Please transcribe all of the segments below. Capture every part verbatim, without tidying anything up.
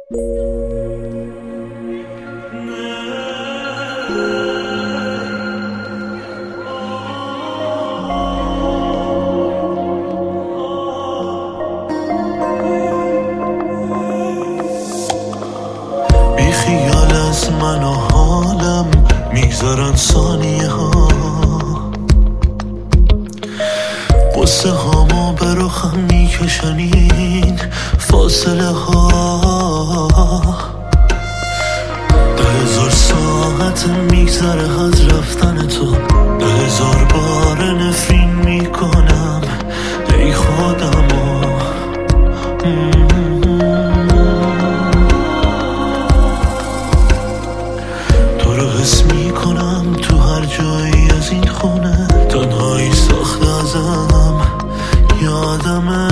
بی خیال از من و حالم میگذرن ثانیه ها، قصه هامو به رخم میکشن این فاصله ها. ده هزار ساعت میگذره از رفتن تو، ده هزار بار نفرین میکنم ای خودمو. تو رو حس میکنم تو هر جایی از این خونه، تنهایی ساخته ازم یادمه.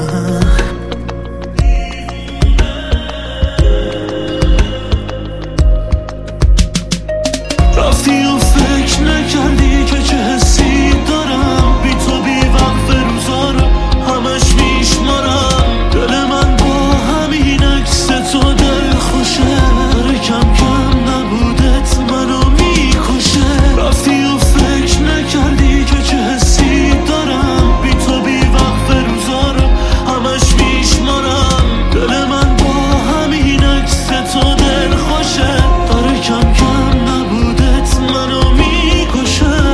رفتی و فکر نکردی که چه حسی دارم، بی تو بی وقت روزا رو همش میشمارم. دل من با همین عکس تو دل خوشه، داره کم کم نبودت منو میکشه. رفتی و فکر نکردی که چه حسی دارم، بی تو بی وقت روزا رو همش میشمارم. دل من با همین عکس تو دل خوشه، داره کم کم نبودت منو میکشه.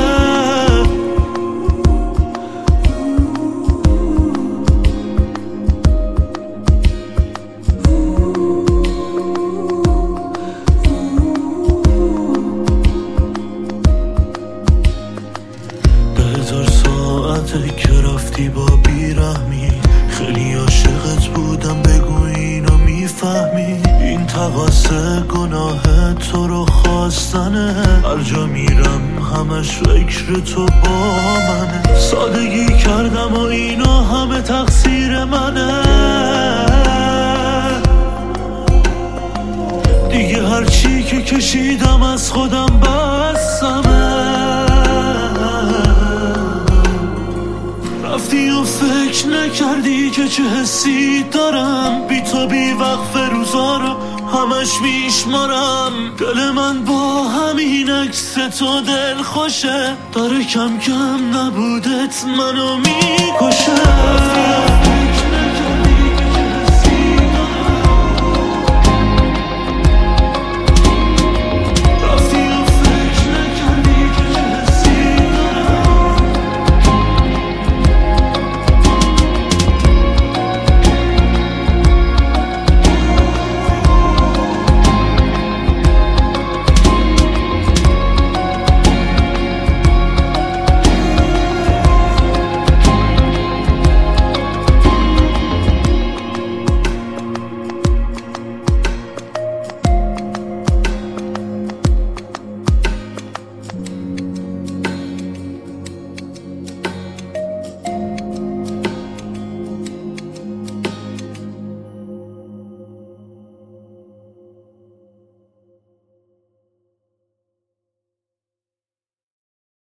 ده هزار ساعته که رفتی با بیرحمی، خیلی عاشقت بودم بگو اینو میفهمی. این تقاصه گناه تو رو خواستنه، هر جا میرم همش فکر تو با منه. سادگی کردم و اینو همه تقصیر منه، دیگه هرچی که کشیدم از خودم بستمه. رفتی و فکر نکردی که چه حسی دارم، بی تو بی وقت روزا رو همش میشمارم. دل من با همین عکس تو دل خوشه، داره کم کم نبودت منو میکشه.